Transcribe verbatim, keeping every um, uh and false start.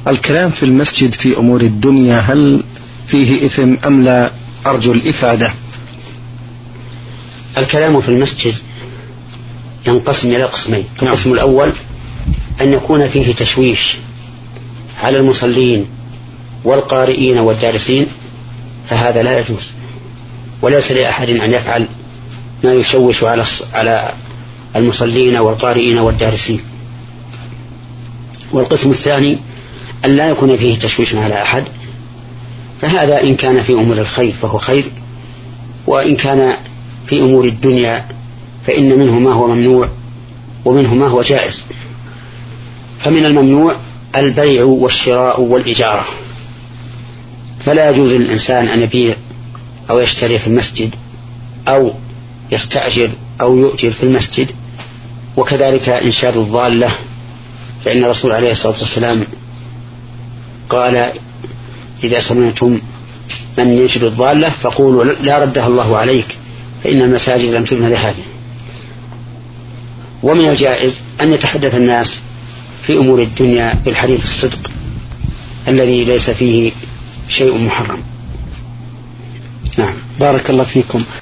الكلام في المسجد في أمور الدنيا هل فيه إثم أم لا؟ أرجو الإفادة. الكلام في المسجد ينقسم إلى قسمين. القسم الأول أن يكون فيه تشويش على المصلين والقارئين والدارسين، فهذا لا يجوز، وليس لأحد أن يفعل ما يشوش على على المصلين والقارئين والدارسين. والقسم الثاني أن لا يكون فيه تشويش على أحد، فهذا إن كان في أمور الخير فهو خير، وإن كان في أمور الدنيا فإن منه ما هو ممنوع ومنه ما هو جائز. فمن الممنوع البيع والشراء والإجارة، فلا يجوز للإنسان أن يبيع أو يشتري في المسجد أو يستأجر أو يؤجر في المسجد. وكذلك إنشاد الضالة، فإن الرسول عليه الصلاة والسلام قال: إذا سمعتم من ينشد الضالة فقولوا لا ردها الله عليك، فإن المساجد لم تبنى لهذا. ومن الجائز أن يتحدث الناس في أمور الدنيا بالحديث الصدق الذي ليس فيه شيء محرم. نعم، بارك الله فيكم.